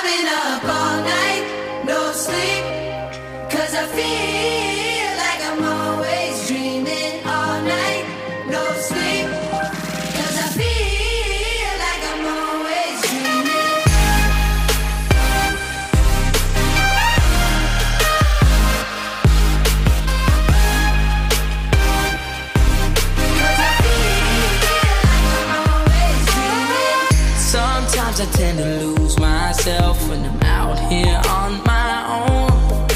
been up all night, no sleep, 'cause I feel like I'm always dreaming all night, no sleep, 'cause I feel like I'm always dreaming. Sometimes I tend to lose myself when I'm out here on my own.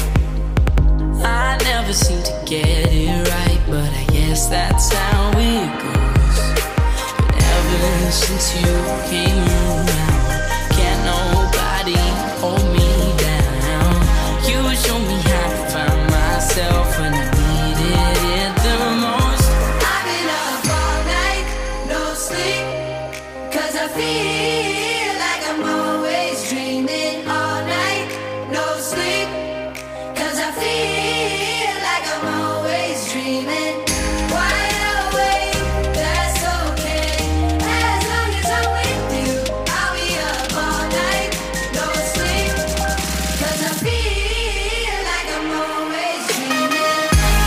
I never seem to get it right, but I guess that's how it goes. But ever since you came around, can't nobody hold me down. You show me how to find myself when I needed it the most. I've been up all night, no sleep, 'cause I feel like I'm always dreaming all night, no sleep, 'cause I feel like I'm always dreaming. Wide awake, that's okay, as long as I'm with you. I'll be up all night, no sleep, 'cause I feel like I'm always dreaming.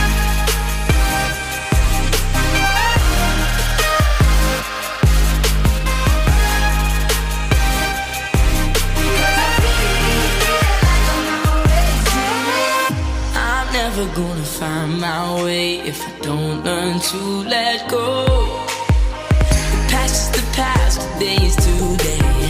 I'm never gonna find my way if I don't learn to let go. The past is the past, today is today,